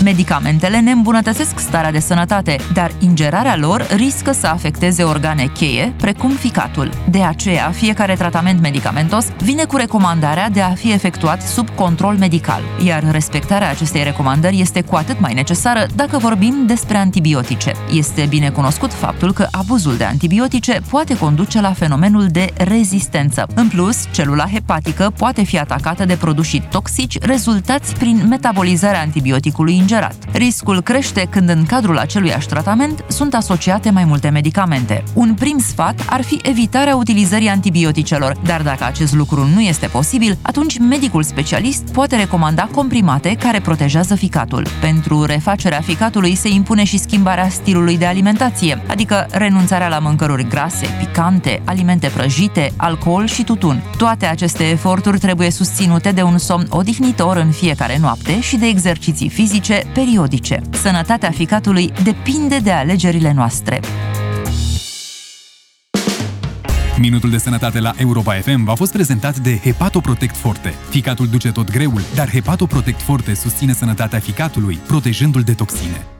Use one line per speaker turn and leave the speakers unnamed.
Medicamentele ne îmbunătățesc starea de sănătate, dar ingerarea lor riscă să afecteze organe cheie, precum ficatul. De aceea, fiecare tratament medicamentos vine cu recomandarea de a fi efectuat sub control medical, iar respectarea acestei recomandări este cu atât mai necesară dacă vorbim despre antibiotice. Este bine cunoscut faptul că abuzul de antibiotice poate conduce la fenomenul de rezistență. În plus, celula hepatică poate fi atacată de produși toxici rezultați prin metabolizarea antibioticului ingerat. Riscul crește când în cadrul aceluiași tratament sunt asociate mai multe medicamente. Un prim sfat ar fi evitarea utilizării antibioticelor, dar dacă acest lucru nu este posibil, atunci medicul specialist poate recomanda comprimate care protejează ficatul. Pentru refacerea ficatului se impune și schimbarea stilului de alimentație, adică renunțarea la mâncăruri grase, picante, alimente prăjite, alcool și tutun. Toate aceste eforturi trebuie susținute de un somn odihnitor în fiecare noapte și de exerciții fizice periodice. Sănătatea ficatului depinde de alegerile noastre.
Minutul de sănătate la Europa FM v-a fost prezentat de Hepatoprotect Forte. Ficatul duce tot greul, dar Hepatoprotect Forte susține sănătatea ficatului, protejându-l de toxine.